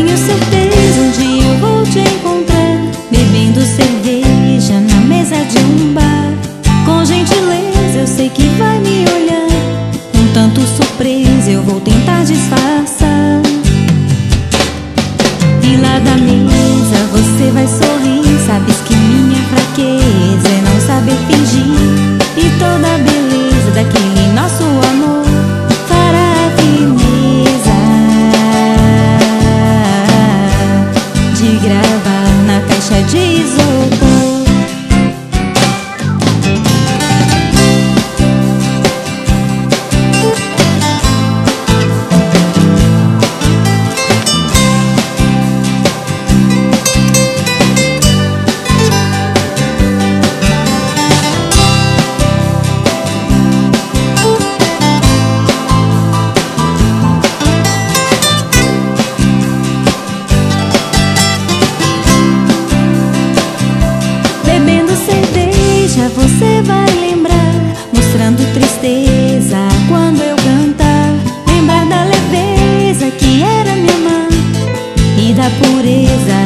Tenho certeza um dia eu vou te encontrar, bebendo cerveja na mesa de um bar. Com gentileza eu sei que vai me olhar, um tanto surpresa eu vou tentar disfarçar. E lá da mesa você vai sorrir, sabes que minha fraqueza é não saber fingir. E toda a beleza daquele nosso amor fará a firmeza de gravar na caixa de isopor. Bebendo cerveja você vai lembrar, mostrando tristeza quando eu cantar. Lembrar da leveza que era me amar e da pureza